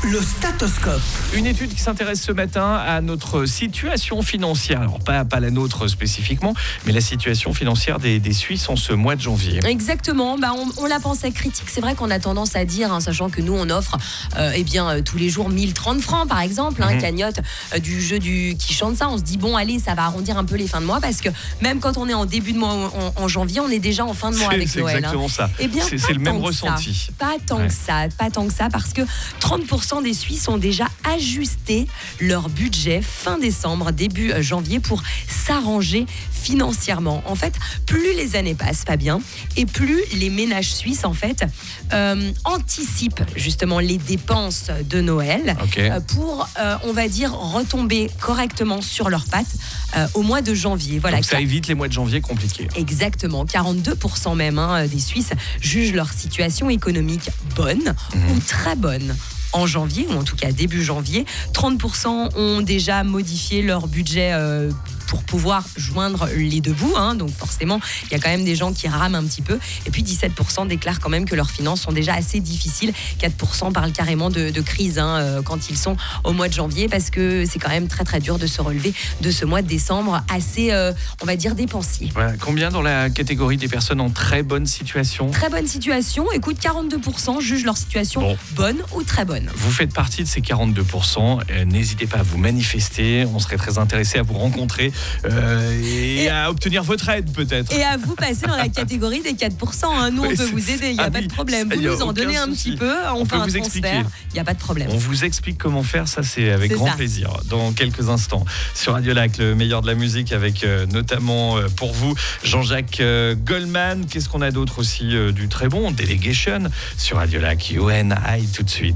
Le Statoscope. Une étude qui s'intéresse ce matin à notre situation financière. Alors pas la nôtre spécifiquement, mais la situation financière des Suisses en ce mois de janvier. Exactement, on la pensait critique. C'est vrai qu'on a tendance à dire, sachant que nous on offre tous les jours 1030 francs par exemple, cagnotte du jeu qui chante ça. On se dit bon allez, ça va arrondir un peu les fins de mois, parce que même quand on est en début de mois en janvier, on est déjà en fin de mois avec c'est Noël. C'est exactement ça. Eh bien, c'est le même ressenti. Pas tant que ça, parce que 30% des Suisses ont déjà ajusté leur budget fin décembre, début janvier, pour s'arranger financièrement. En fait, plus les années passent, Fabien, et plus les ménages suisses, en fait, anticipent justement les dépenses de Noël pour, on va dire, retomber correctement sur leurs pattes au mois de janvier. Voilà. Donc ça évite les mois de janvier compliqués. Exactement. 42% même des Suisses jugent leur situation économique bonne ou très bonne en janvier, ou en tout cas début janvier. 30% ont déjà modifié leur budget pour pouvoir joindre les deux bouts. Donc forcément, il y a quand même des gens qui rament un petit peu. Et puis 17% déclarent quand même que leurs finances sont déjà assez difficiles. 4% parlent carrément de crise quand ils sont au mois de janvier, parce que c'est quand même très très dur de se relever de ce mois de décembre assez, on va dire, dépensier. Voilà. Combien dans la catégorie des personnes en très bonne situation ? Très bonne situation. Écoute, 42% jugent leur situation bonne ou très bonne. Vous faites partie de ces 42%. N'hésitez pas à vous manifester. On serait très intéressés à vous rencontrer et à obtenir votre aide peut-être. Et à vous passer dans la catégorie des 4%. Nous, on peut vous aider, il n'y a pas de problème. Vous nous en donnez un petit peu, on fait un transfert, il n'y a pas de problème. On vous explique comment faire, ça c'est avec grand plaisir. Dans quelques instants, sur Radio Lac, le meilleur de la musique, avec notamment pour vous, Jean-Jacques Goldman. Qu'est-ce qu'on a d'autre aussi du très bon ? Delegation sur Radio Lac, You and I tout de suite.